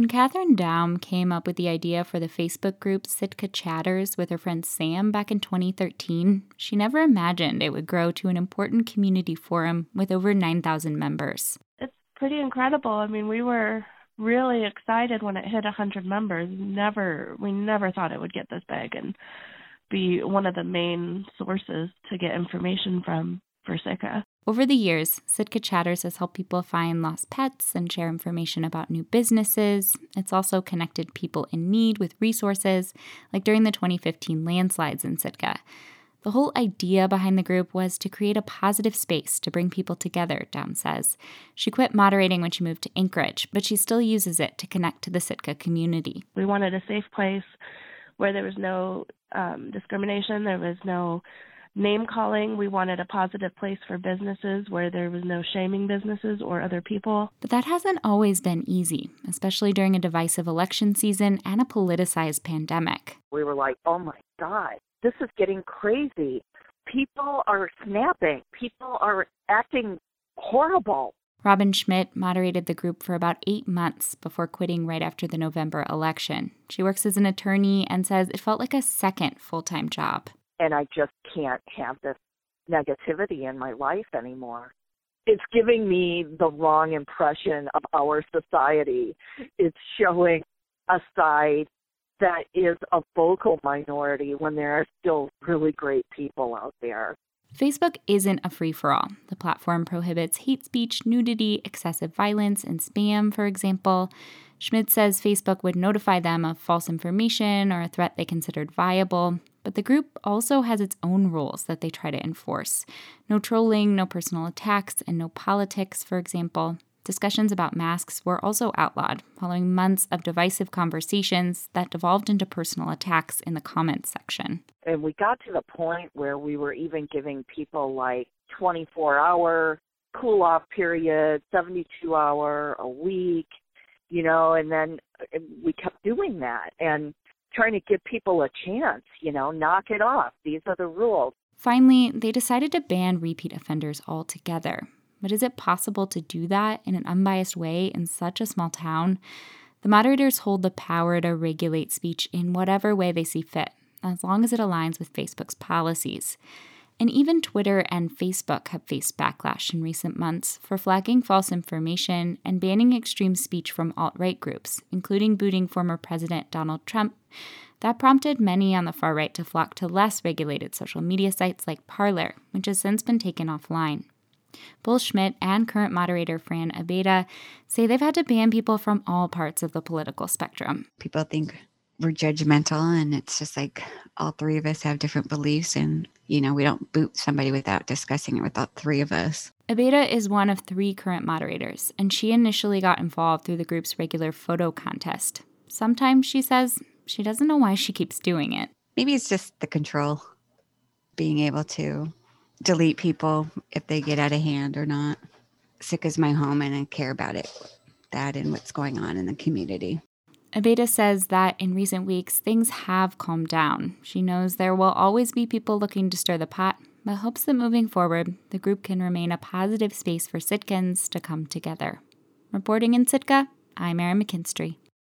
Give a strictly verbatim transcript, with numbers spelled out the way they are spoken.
When Catherine Daum came up with the idea for the Facebook group Sitka Chatters with her friend Sam back in twenty thirteen, she never imagined it would grow to an important community forum with over nine thousand members. It's pretty incredible. I mean, we were really excited when it hit one hundred members. Never, we never thought it would get this big and be one of the main sources to get information from for Sitka. Over the years, Sitka Chatters has helped people find lost pets and share information about new businesses. It's also connected people in need with resources, like during the twenty fifteen landslides in Sitka. The whole idea behind the group was to create a positive space to bring people together, Daum says. She quit moderating when she moved to Anchorage, but she still uses it to connect to the Sitka community. We wanted a safe place where there was no um, discrimination, there was no name-calling. We wanted a positive place for businesses where there was no shaming businesses or other people. But that hasn't always been easy, especially during a divisive election season and a politicized pandemic. We were like, oh my God, this is getting crazy. People are snapping. People are acting horrible. Robin Schmidt moderated the group for about eight months before quitting right after the November election. She works as an attorney and says it felt like a second full-time job. And I just can't have this negativity in my life anymore. It's giving me the wrong impression of our society. It's showing a side that is a vocal minority when there are still really great people out there. Facebook isn't a free-for-all. The platform prohibits hate speech, nudity, excessive violence, and spam, for example. Schmidt says Facebook would notify them of false information or a threat they considered viable. But the group also has its own rules that they try to enforce. No trolling, no personal attacks, and no politics, for example. Discussions about masks were also outlawed, following months of divisive conversations that devolved into personal attacks in the comments section. And we got to the point where we were even giving people like twenty-four hour cool-off period, seventy-two hour, a week, you know, and then we kept doing that and trying to give people a chance, you know, knock it off. These are the rules. Finally, they decided to ban repeat offenders altogether. But is it possible to do that in an unbiased way in such a small town? The moderators hold the power to regulate speech in whatever way they see fit, as long as it aligns with Facebook's policies. And even Twitter and Facebook have faced backlash in recent months for flagging false information and banning extreme speech from alt-right groups, including booting former President Donald Trump. That prompted many on the far right to flock to less regulated social media sites like Parler, which has since been taken offline. Both Schmidt and current moderator Fran Abeyta say they've had to ban people from all parts of the political spectrum. People think we're judgmental, and it's just like all three of us have different beliefs, and, you know, we don't boot somebody without discussing it with all three of us. Abeyta is one of three current moderators, and she initially got involved through the group's regular photo contest. Sometimes, she says, she doesn't know why she keeps doing it. Maybe it's just the control, being able to delete people if they get out of hand or not. Sitka's my home, and I care about it, that and what's going on in the community. Abeyta says that in recent weeks, things have calmed down. She knows there will always be people looking to stir the pot, but hopes that moving forward, the group can remain a positive space for Sitkans to come together. Reporting in Sitka, I'm Erin McKinstry.